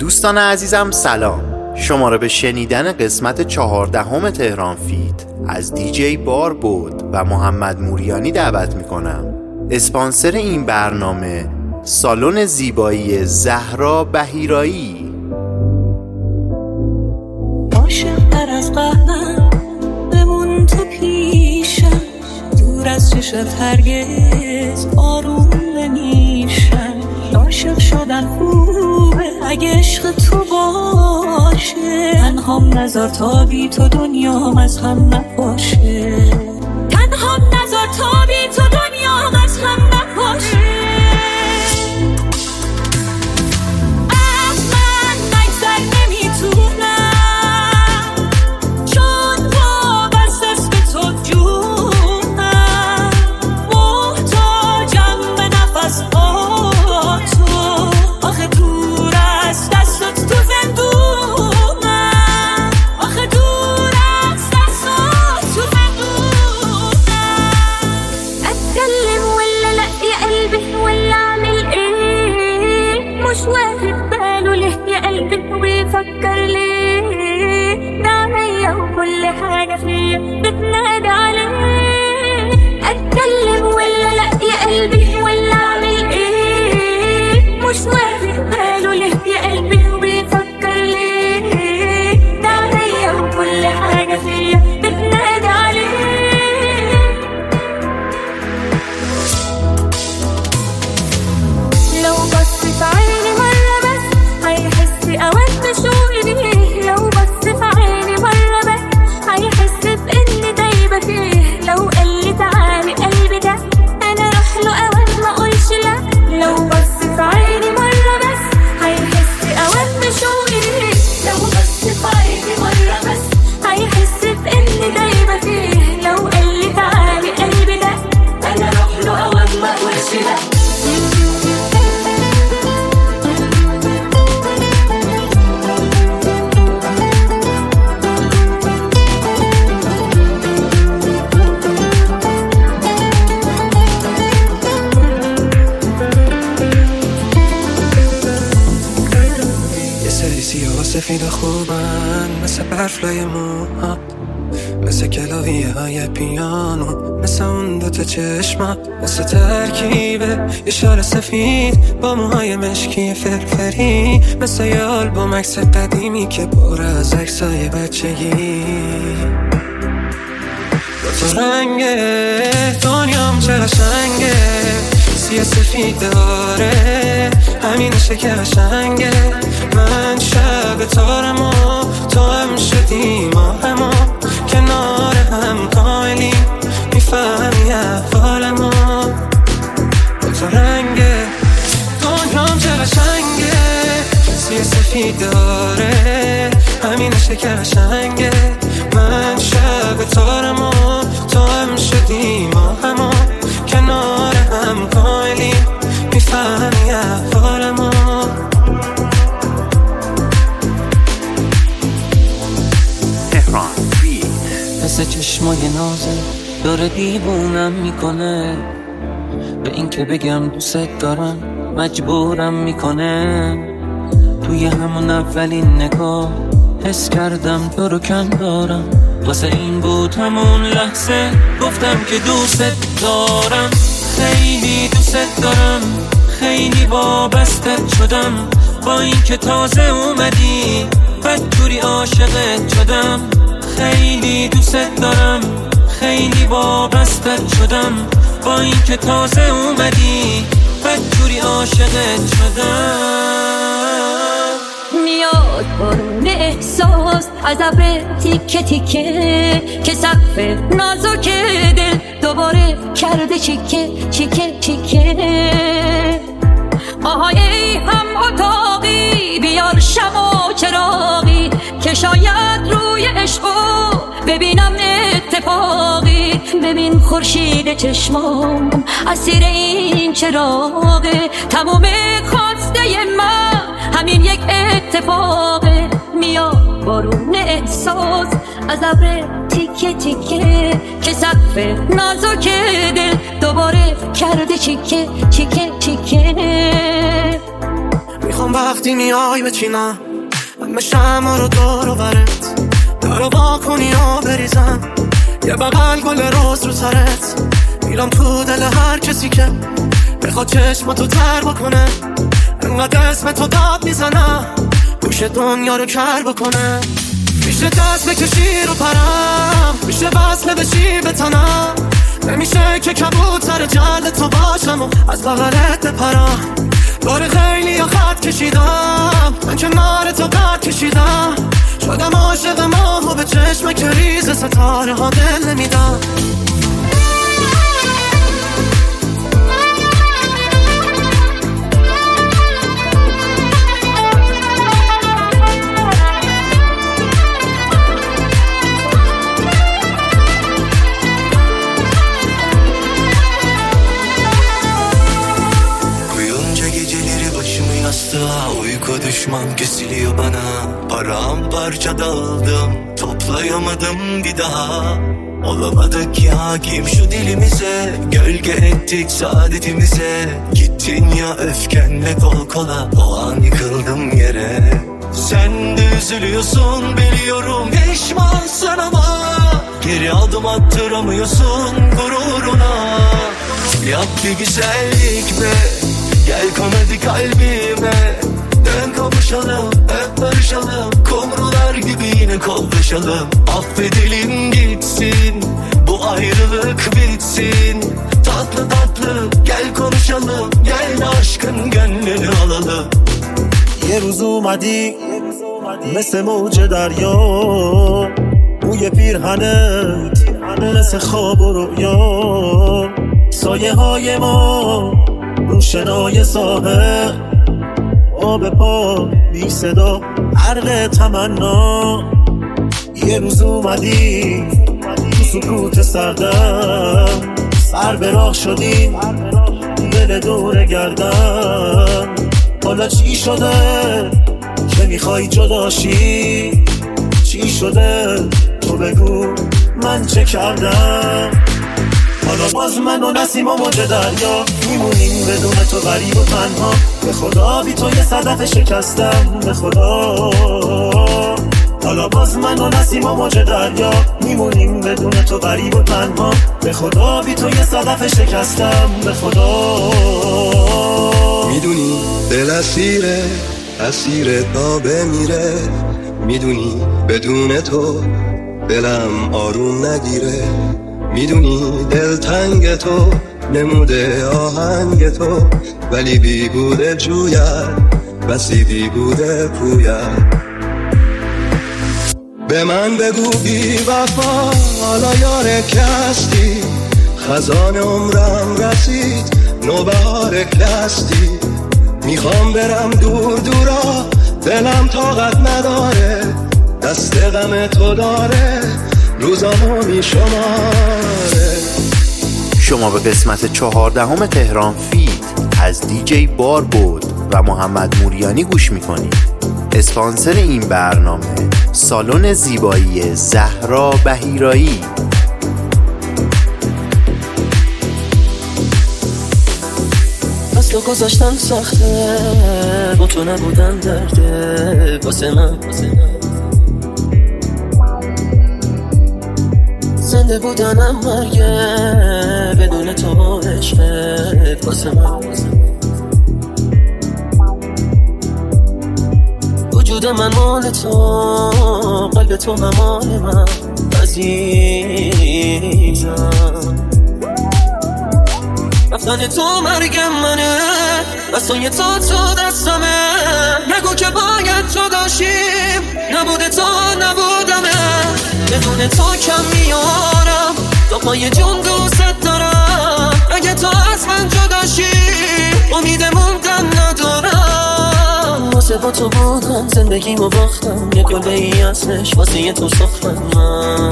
دوستان عزیزم سلام. شما را به شنیدن قسمت 14 تهران فیت از دیجی بار بود و محمد موریانی دعوت میکنم. اسپانسر این برنامه سالن زیبایی زهرا بهیرایی. عاشق‌تر از قهرم بمون تو پیشم، دور از چشت هرگز آروم نمیشم. عاشق شدن خوبه اگه عشق تو باشه، تنهام نذار تا بی تو دنیام از هم نپاشه. تنهام نذار تا بی تو دنیام از هم نپاشه. از من نگذر نمیتونم، چون وابسته به تو جونم. محتاجم به نفس تو، آخه دور از دستت تو زندونم. آخه دور از دستت تو زندونم. اتكلم ولا لا يا قلبي ولا اعمل ايه؟ مش واخد باله ليه يا قلبي وبيفكر ليه؟ ده عينيا وكل حاجة فيا بتنادي عليه. اتكلم ولا لا يا قلبي ولا اعمل ايه؟ مش واخد باله ليه يا قلبي وبيفكر ليه؟ ده عينيا وكل حاجة فيا بتنادي عليه. لو بص في عيني مرة بس هيحس أوقات بشوقي بيه. لو بص في عيني مرة بس هيحس بإني دايبة فيه. لو قال لي تعالي قلبي ده أنا أروح له أوقات ما أقولش لا. لو بص في عيني مرة بس هيحس أوقات بشوقي بيه. لو بص في عيني مرة بس هيحس بإني دايبة فيه. لو قال لي تعالي قلبي ده أنا أروح له أوقات ما أقولش لا. سفید خوبن مثل برفلای موها، مثل کلاویه های پیانو، مثل اون دوتا چشما، مثل ترکیبه یه شال سفید با موهای مشکی فرفری، مثل یه آلبوم عکس قدیمی که پر از عکسای بچگی. با تو رنگه دنیام چه قشنگه، سیاه سفید داره همینشه که قشنگه. من شب تارم و تو هم شدی ماهمو، کنار هم قایلی میفهمی احوالمو. با تو رنگه دنیام چه قشنگه، سیاه سفید داره همینشه که قشنگه. من شب تارم و تو هم شدی ماهمو، کنار هم قایلی میفهمی احوالمو. مثل چشمای نازه داره دیوونم میکنه، به این که بگم دوست دارم مجبورم میکنه. توی همون اولین نگاه حس کردم تو رو کم دارم، واسه این بود همون لحظه گفتم که دوست دارم. خیلی دوست دارم، خیلی وابستت شدم، با این که تازه اومدی بدجوری عاشقت شدم. خیلی دوست دارم، خیلی وابستت شدم، با این که تازه اومدی بدجوری عاشقت شدم. میاد بارون احساس از ابر تیکه تیکه که سقف نازک دل دوباره کرده چیکه چیکه چیکه. آهای ای هم اتاقی بیار شم و چراغی که شاید روی عشقو ببینم اتفاقی. ببین خورشید چشمام اسیر این چراغه، تموم خواسته من همین یک اتفاقه. میاد بارون احساس از ابر تیکه تیکه که سقف نازک دل دوباره کرده چیکه چیکه چیکه. میخوام وقتی میای بچینم همه شمع رو دور و برت درو با کنی و بریزم یه بغل گل روز رو سرت میرم تو دل هر کسی که بخواد چشماتو تر بکنه انقدر اسم تو داد میزنم گوش دنیا رو کر بکنه میشه دست بکشی رو پرم میشه وصله بشی به تنم نمیشه که کبوتر جلد تو باشم و از بغلت بپرم داره خیلی یا خط کشیدم من کنار تو قد کشیدم شدم عاشق ماه و به چشم کریز ستاره ها دل نمیدم Uyku düşman kesiliyor bana Paramparça daldım Toplayamadım bir daha Olamadık ya hakim şu dilimize Gölge ettik saadetimize Gittin ya öfkenle kol kola O an yıkıldım yere Sen de üzülüyorsun biliyorum Pişmansın ama Geri adım attıramıyorsun gururuna Yap bir güzellik be Gel kon hadi kalbime Dön kavuşalım, hep barışalım Kumrular gibi yine kollaşalım Affedelim gitsin Bu ayrılık bitsin Tatlı tatlı gel konuşalım Gel aşkın gönlünü alalım یه روز اومدی مثل موج دریا بوی پیرهنت مثل خواب و رؤیا سایه های ما روشنای ساحل آب پا بی صدا عرق تمنا یه روز اومدی تو سکوت سردم سر به راه شدیم دل دور گردم حالا چی شده که میخوای جداشی چی شده تو بگو من چه کردم حالا باز من و نسیم و موج دریا میمونیم بدون تو غریب و تنها به خدا بی تو یه صدف شکستم به خدا حالا باز من و نسیم و موج دریا میمونیم بدون تو غریب و تنها به خدا بی تو یه صدف شکستم به خدا میدونی دل اسیر تا بمیره میدونی بدون تو دلم آروم نگیره میدونی دل تنگ تو نموده آهنگ تو ولی بیهوده جوید بسی بیهوده پوید به من بگو بی وفا حالا یار کستی خزان عمرم رسید نوبهار کلستی میخوام برم دور دورا دلم طاقت نداره دست غم تو داره روزامو میشماره شما به قسمت 14 تهران فیت از دیجی بار بود و محمد موریانی گوش میکنید. اسپانسر این برنامه سالن زیبایی زهرا بهیرایی. از تو گذاشتن سخته با تو نبودن درده واسه من زنده بودنم مرگه بدون تو عشقت واسه من وجود من مال تو قلب تو هم مال من عزیزم رفتن تو مرگ منه بستای تو دستمه نگو که باید جداشیم نبوده تو نبودمه بدون تو کم میارم تا پای جون دوست دارم اگه تو از من جداشی امید موندن ندارم واسه با تو بودم زندگیمو باختم یه کلبه ای اصلش واسه یه تو ساختم من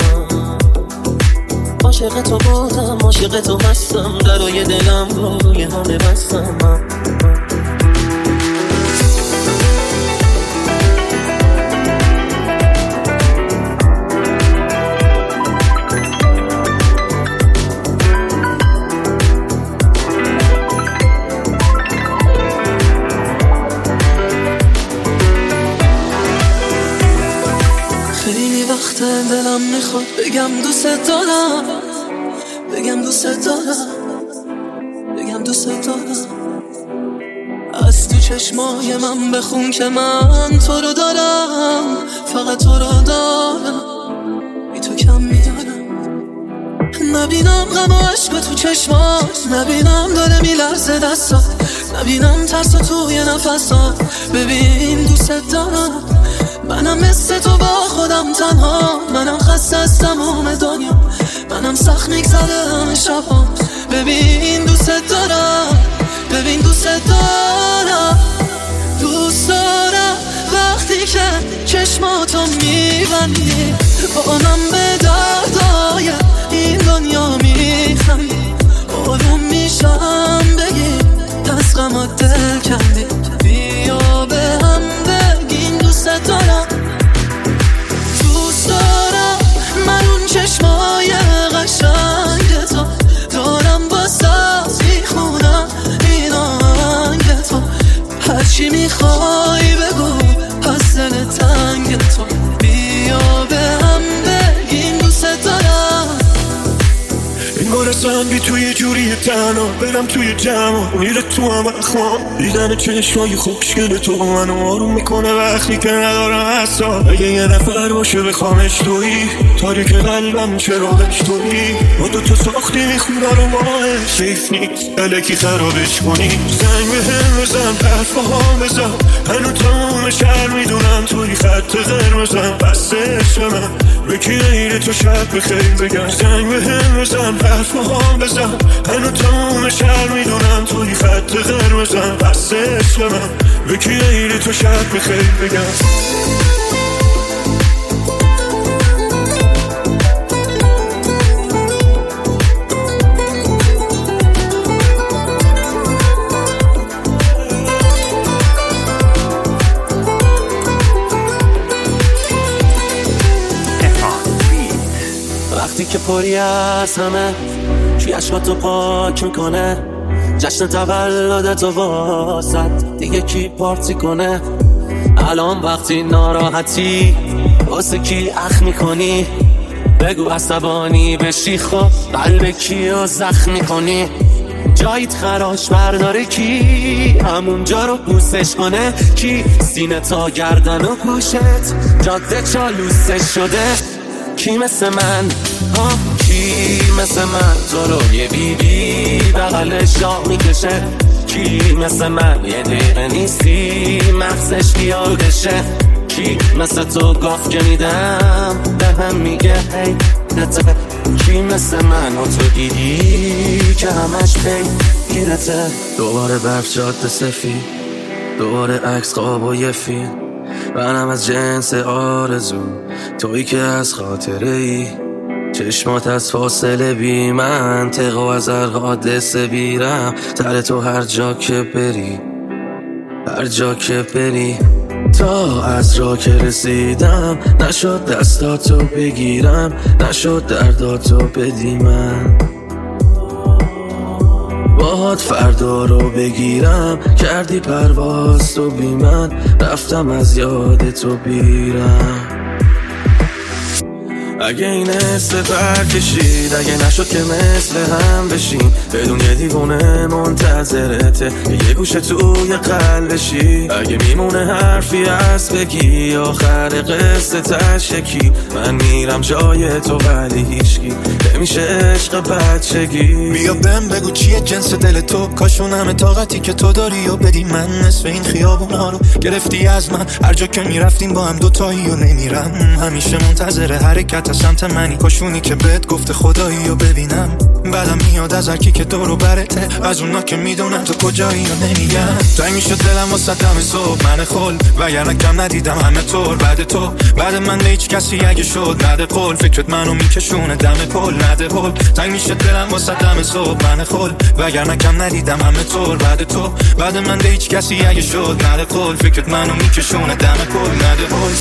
عاشق تو بودم عاشق تو هستم درای دلم رو روی همه بستم من دلم میخواد بگم دوست دارم، بگم دوست دارم، بگم دوست دارم. از تو چشمای من بخون که من تو رو دارم، فقط تو رو دارم، بی تو کم میدارم. نبینم غم و عشق تو چشمات، نبینم داره میلرزه دستات، نبینم ترس توی نفسات. ببین دوست دارم، منم مثل تو با خودم تنها، منم خسته از تمام دنیا، منم سخت میگذره همه شبام. ببین دوست دارم، ببین دوست دارم، دوست دارم وقتی که چشماتو میبندی، با من به دردای این دنیا میخندی. آروم میشم بگی از غمات دل کندی، بیا به هم بگین دوست دارم. دوست دارم من اون چشمای قشنگ تو دارم، واسه میخونم این آهنگ تو. هرچی میخوای بگو از دل تنگ تو، بیا به هم بگیم دوست دارم. این بارستان بی توی جوری تنها برم توی جمع میره تو هم اخوام. دیدن چشمای خوشگل تو منو آروم میکنه وقتی که ندارم حساب. اگه یه نفر باشه بخوامش تویی، تاریک قلبم چراغش تویی. ما دوتا ساختیم خونه رو ماه سیف نیست الکی خرابش کنی. زنگ به هم بزن حرف با هم بزن، هنو تمام شهر میدونم توی خط قرمزم. بسته عشق من به کی غیر تو شب بخیر بگم. زنگ به هم بزن حرف با هم بزن، هنو تمام شهر میدونم توی خط قرمزم. بسته عشق من به کی غیر تو شب بخیر بگم. وقتی که پری از همه توی عشقاتو پاک میکنه، جشن تولدتو واسد دیگه کی پارتی کنه. الان وقتی ناراحتی واسه کی اخ میکنی، بگو عصبانی بشی خب قلب کیو زخم میکنی. جایت خراش برداره کی همونجا رو بوسش کنه، کی سینه تا گردن و گوشت جاده چالوسش شده. کی مثل من کی مثل من تو رو یه بیبی بغل شاه میکشه. کی مثل من یه دقیقه نیستی مغزش بیادشه. کی مثل تو گاف که میدم به هم میگه هی نته. کی مثل من و تو دیدی که همش پیگیرته. دوباره برف جاده سفید، دوباره عکس خواب و یه فیلم. منم از جنس آرزو تویی که از خاطره ای. چشمات از فاصله بی منطق و از هر حادثه بیرم تر تو هر جا که بری، هر جا که بری. تا از راه که رسیدم نشد دستاتو بگیرم، نشد درداتو بدی من. باهات فردا رو بگیرم کردی پرواز تو بی من، رفتم از یاد تو بیرم. اگه این حسه برکشید، اگه نشد که مثل هم بشین، بدون یه دیوونه منتظرته یه گوشه توی قلبشی. اگه میمونه حرفی از بگی آخر قصه تشکی، من میرم جای تو ولی هیچکی نمیشه عشق بچگی. بیا بهم بگو چیه جنس دل تو، کاشون همه طاقتی که تو داری و بدی من. نصف این خیابونا رو گرفتی از من، هر جا که میرفتیم با هم دوتایی و نمیرم. همیشه منتظر حرکت سمت منی، کاشونی که بهت گفته خدایی و ببینم. بعدم میاد از هرکی که دورو برته، از اونا که میدونن تو کجایی و نمیگم. تنگ میشد دلم واسه دم صبح من خل، وگرنه کم ندیدم همه طور بعد تو. بعد من به هیچ کسی اگه شد نده قول، فکرت منو میکشونه دم پل نده هل. تنگ میشد دلم واسه دم صبح من خل، وگرنه کم ندیدم همه طور بعد تو. بعد من به هیچ کسی اگه شد نده قول، فکرت منو میکشونه دم پل نده هل.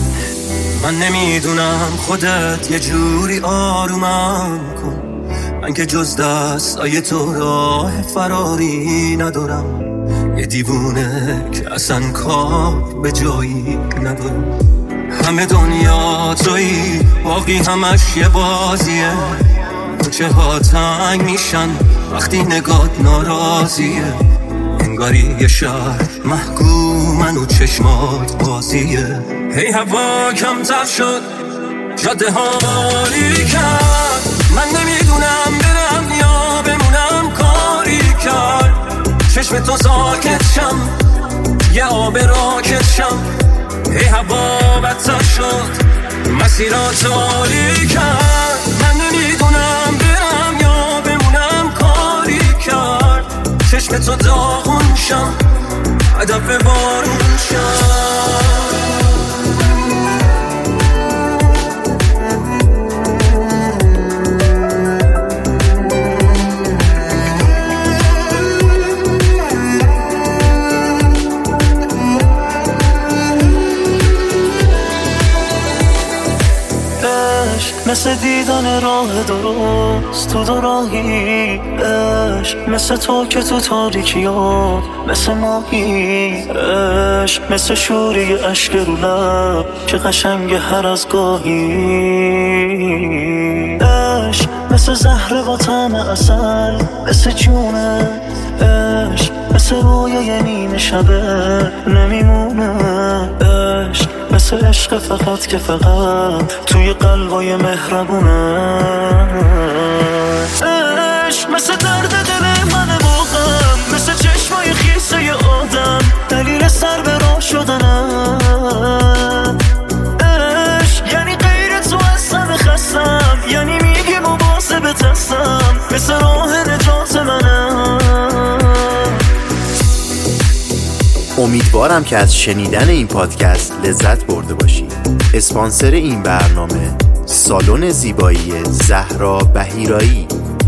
من نمیدونم خودت یه جوری آرومم کن، من من که جز دستای تو راه فراری ندارم، یه دیوونه که اصلا کار به جایی ندارم. همه دنیا تویی، باقی همش یه بازیه. کوچه ها تنگ میشن وقتی نگات ناراضیه. انگاری یه شهر محکومن و چشمات بازیه. هی هوا کمتر شد، جاده ها بالی کرد. من نمیدونم برم یا بمونم، کاری کرد. چشم تو ساکت شم، یه آب راکت شم. هی هوا بدتر شد، مسیرات عالی کرد. من نمیدونم برم یا بمونم، کاری کرد. چشم تو داغون شم، هدف بارون شم. مثل دیدن راه درست تو دوراهی، عشق مثل تو که تو تاریکیات مثل ماهی، عشق مثل شوری اشک رو لب که قشنگ هر از گاهی، عشق مثل زهر با طعم عسل مثل جونه، عشق مثل رویای نیمه شبه نمیمونه، عشق مثل عشق فقط که فقط توی قلبای مهربونه، عشق مثل درد دل من واقعا، مثل چشمای خیسه آدم دلیل سر به راه شدنه، عشق یعنی غیر تو اصلا خستم، یعنی میگی مواظب تستم، مثل راه نجات منه. امیدوارم که از شنیدن این پادکست لذت برده باشید. اسپانسر این برنامه سالن زیبایی زهرا بهیرایی.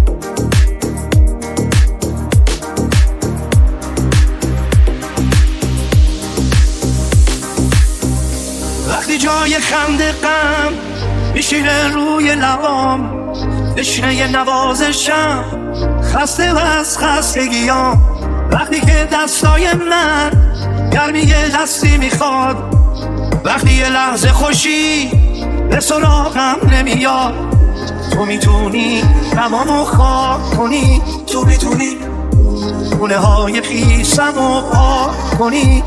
وقتی جای خنده غم میشینه روی لبام، بشینه یه نوازشم خسته و از خستگیام، وقتی که دستای من گرمی یه دستی میخواد، وقتی یه لحظه خوشی به سراغم نمیاد، تو میتونی تمامو خاک کنی، تو میتونی خونه های خیسمو پاک کنی،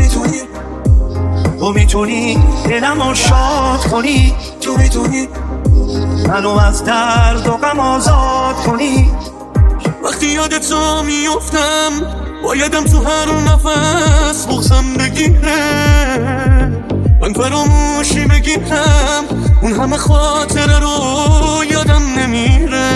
تو میتونی دلمو شاد کنی، تو میتونی منو از درد و غم آزاد کنی. وقتی یاد تو میفتم بایدم تو هر نفس بغزم بگیره، من فراموشی بگیرم اون همه خاطره رو یادم نمیره.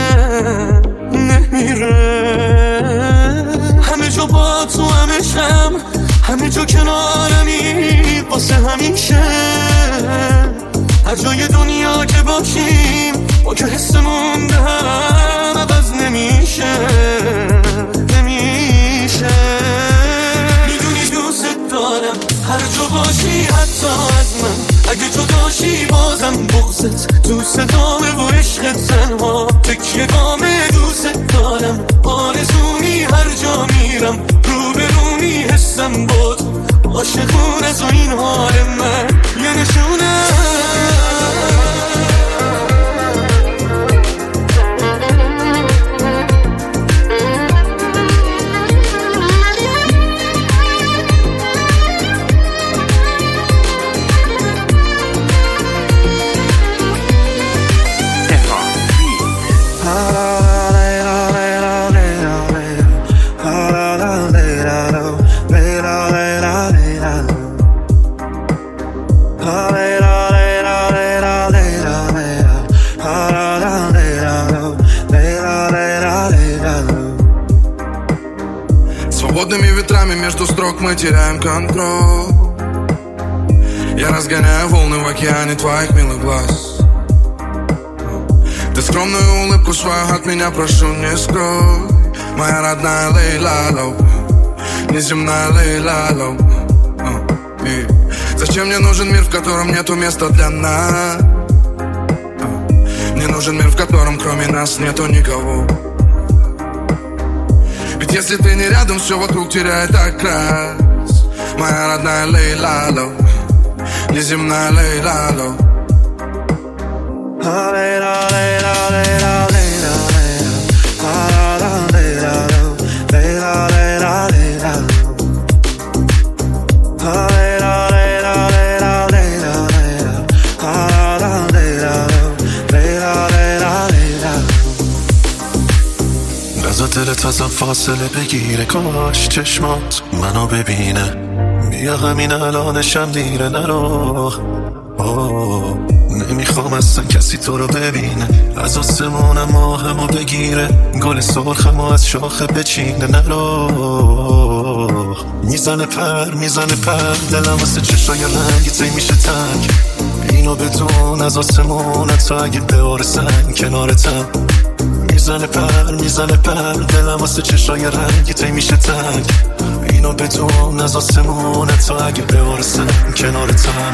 همه جا با تو همشم، همه جا کنارمی واسه همیشه. هر جای دنیا که باشیم با که حسمون به هم عوض نمیشه. میدونی دوست دارم هر جا باشی، حتی از من اگه جداشی بازم بغضت تو صدامه و عشقت تنها تکیه گامه. دوست دارم آرزومی هر جا میرم، رو به رومی حسم با تو، عاشقون از این حال من یه نشونه. Свободными ветрами между строк мы теряем контроль. Я разгоняю волны в океане твоих милых глаз. Ты скромную улыбку свою от меня прошу не скрой. Моя родная Лейла Лоу, неземная Лейла Лоу. Зачем мне нужен мир, в котором нету места для нас? Мне нужен мир, в котором кроме нас нету никого. Ведь если ты не рядом, все вокруг теряет окрас. Моя родная Лейлало, неземная Лейлало. بذار دلت ازم فاصله بگیره، کاش چشمات منو ببینه. بیا همین الانشم دیره نرو. نمیخوام اصلا کسی تو رو ببینه. از آسمون ماهمو بگیره، گل سرخمو از شاخه بچینه نرو. میزنه پر دلم واسه چشای رنگی تی میشه تنگ. اینو بدون از آسمون تو اگه بارسن کنارتم. میزنه پر دلم واسه چشای رنگی تی میشه تنگ. اینو بدون از آسمون تو اگه بارسن کنارتم.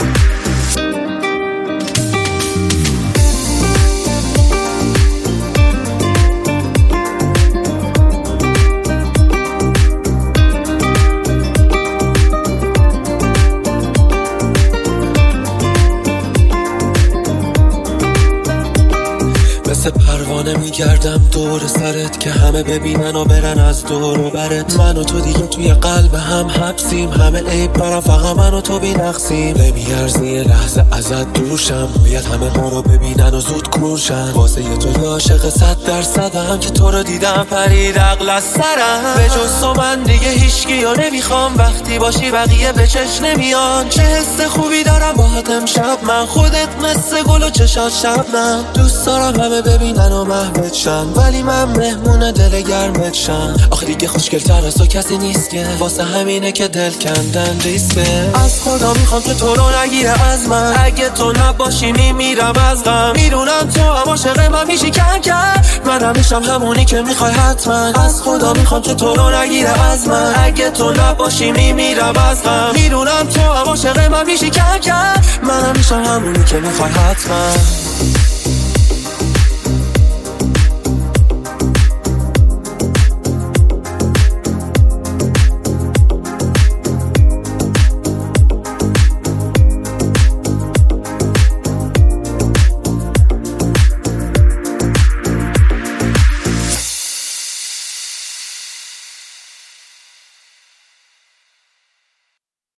مثل پروانه میگردم دور سرت که همه ببینن و برن از دور و برت. من و تو دیگه توی قلب هم حبسیم، همه عیب برم فقط من و تو بینقصیم. نمیارزی یه لحظه ازت دوشم، باید همه ما رو ببینن و زود کورشن. واسه یه تو عاشق 100%م که تو رو دیدم پرید عقل از سرم. به جز تو من دیگه هیچکی رو نمیخوام، وقتی باشی بقیه به چشم نمیان. چه حس خوبی دارم باهات امشب من، خودت مثل گل و چشات شبنم. دوست دارم همه ببینن و محوت شن، ولی من مهمون دل گرمت شم. آخه دیگه خوشگل‌تر از تو کسی نیست که، واسه همینه که دل کندن ریسکه. از خدا میخوام که تو رو نگیره از من، اگه تو نباشی میمیرم از غم. میدونم تو هم عاشق من میشی کن، منم میشم همونی که میخوای حتما. از خدا میخوام که تو رو نگیره از من، اگه تو نباشی میمیرم از غم. میدونم تو هم عاشق من میشی کن، منم میشم همونی که میخوای حتما.